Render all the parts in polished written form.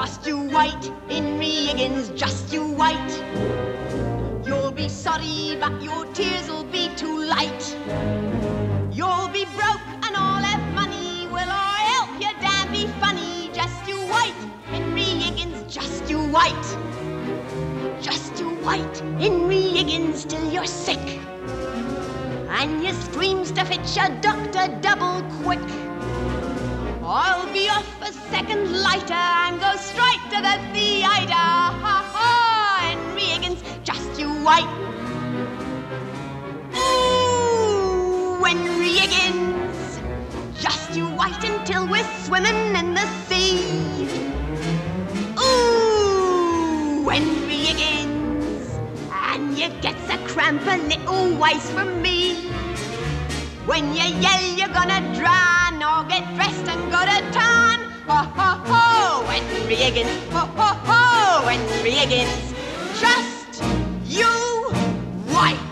Just you wait, Henry Higgins, just you wait. You'll be sorry, but your tears'll be too late. You'll be broke and all have money. Will I help you, damn be funny? Just you wait, Henry Higgins, just you wait. Just you wait, Henry Higgins, till you're sick and your screams to fetch a doctor double quick. I'll be off a second later and go straight to the theatre. Ha ha, Henry Higgins, just you wait. Ooh, Henry Higgins, just you wait until we're swimming in the sea. Ooh, Henry Higgins, and you gets a cramp a little ways from me. When you yell you're gonna drown, or get dressed and go to town. Ho ho ho, Henry Higgins, ho ho ho, Henry Higgins, just you wait.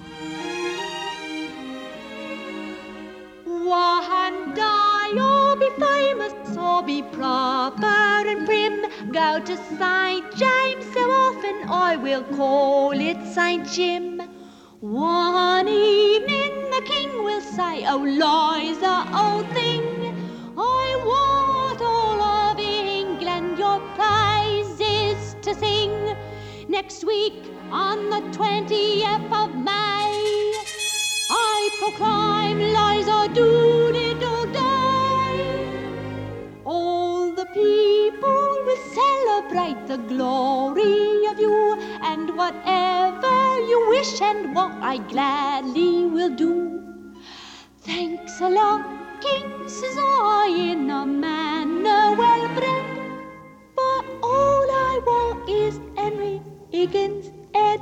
One day I'll be famous, I'll be proper and prim. Go to St. James, so often I will call it St. Jim. One evening the king will say, "Oh, Liza, old thing, I want all of England your praises to sing." Next week, on the 20th of May, I proclaim Liza do-de-do-day. All the people will celebrate the glory of you, and whatever you wish and what I gladly will do. Thanks a lot, King, says I, in a manner well bred, but all I want is Henry Higgins' head.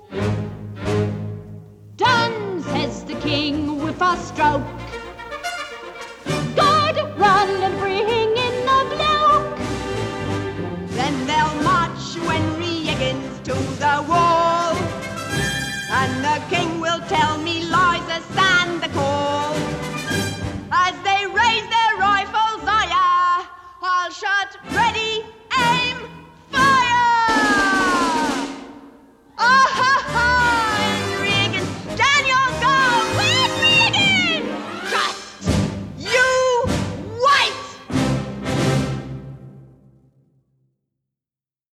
Done, says the king with a stroke. God, run and bring in the bloke. Then they'll march Henry Higgins to the war.